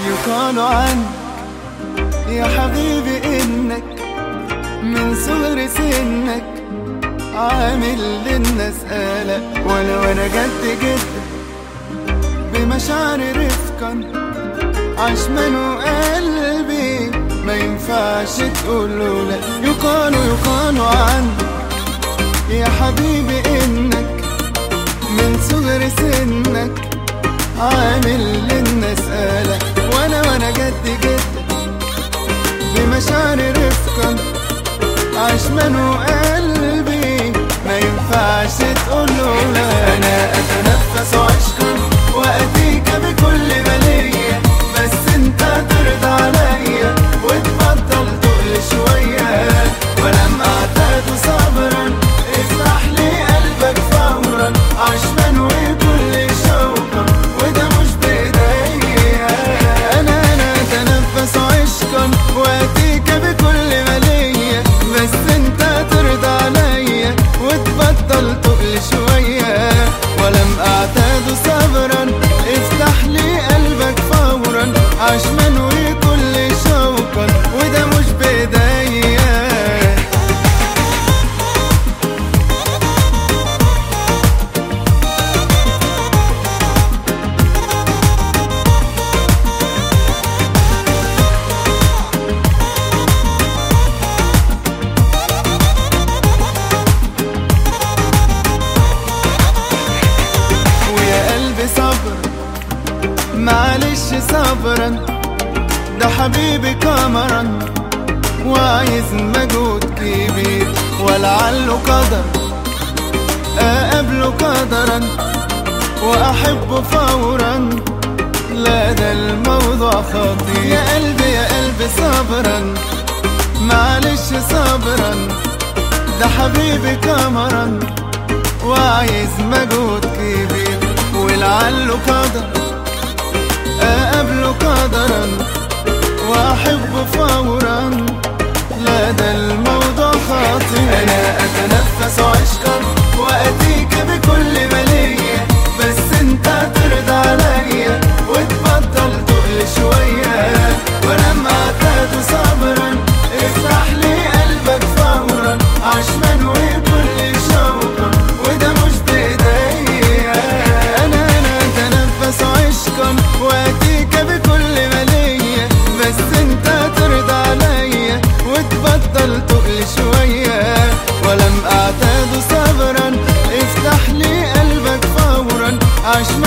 يقال عنك يا حبيبي إنك من صغر سنك عامل للناس قلق، وانا جد جدا بمشاعر رفقا عشمان وقلبي ما ينفعش تقوله لا. يقال عنك يا حبيبي إنك من صغر سنك عامل للناس قلق، وانا جد جدا بمشاعر رفقا عشمان وقلبي ما ينفعش تقوله لا. انا اتنفس عشقا واتيك بكل بلية، بس انت ترضى عليا وتبطل تقل شوية. ولم اعتاد صبرا افتح لي قلبك فورا عشمان وكل شوقا وده مش بايديا. انا اتنفس عشقا واتيك بكل بلية، بس انت ترضى عليا وتبطل تقل شوية. ولم اعتاد صبرا افتح لي قلبك فورا عشمان وكل شوقا وده مش بايديا. صبر معلش صبرا، ده حبيبي قمرا وعايز مجهود كبير، ولعله قدر اقابله قدرا واحبه فورا. لا ده الموضوع خطير يا قلبي صبرا معلش صبرا، ده حبيبي قمرا وعايز مجهود كبير، ولعله قدر اقابله قدرا واحبه فورا. لا ده الموضوع خطير. انا اتنفس عشقا واتيك بكل بلية، بس انت ترضى عليا وتبطل تقل شوية. ولما اعتاد صبرا افتح لي قلبك فورا عشمان وكل شوقا وده مش بايديا. انا اتنفس عشقا واتيك بكل بلية، بس انت ترضى عليا وتبطل تقل شوية. ولم اعتاد صبرا افتح لي قلبك فورا عشمان